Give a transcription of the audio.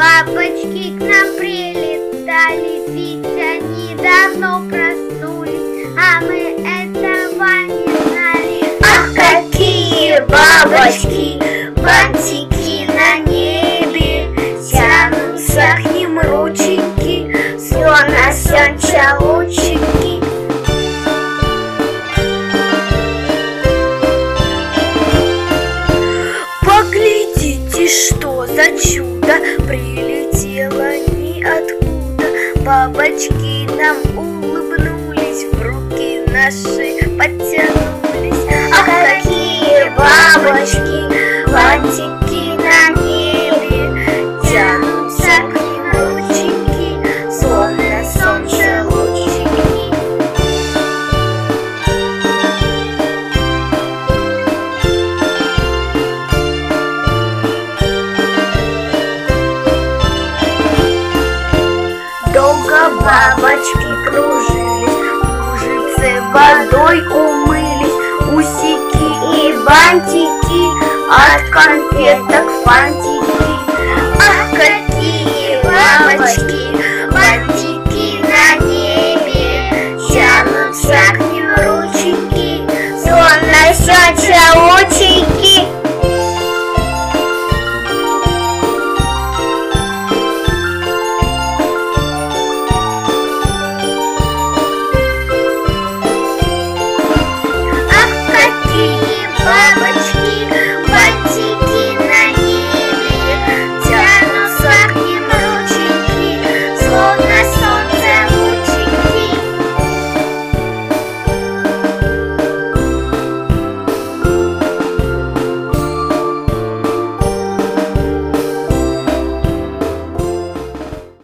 Бабочки к нам прилетали, ведь они давно проснулись, а мы этого не знали. Ах, какие бабочки, бантики на небе, тянутся к ним рученьки, словно солнца лучики. Поглядите, что за чудо прилетело ниоткуда. Бабочки нам улыбнулись, в руки наши подтянулись. Ах, какие бабочки, бантики на небе, тянутся к ним рученьки, словно солнце лучики. Долго бабочки кружились, кружицы водой умылись, усики и бантики, от конфеток фантики.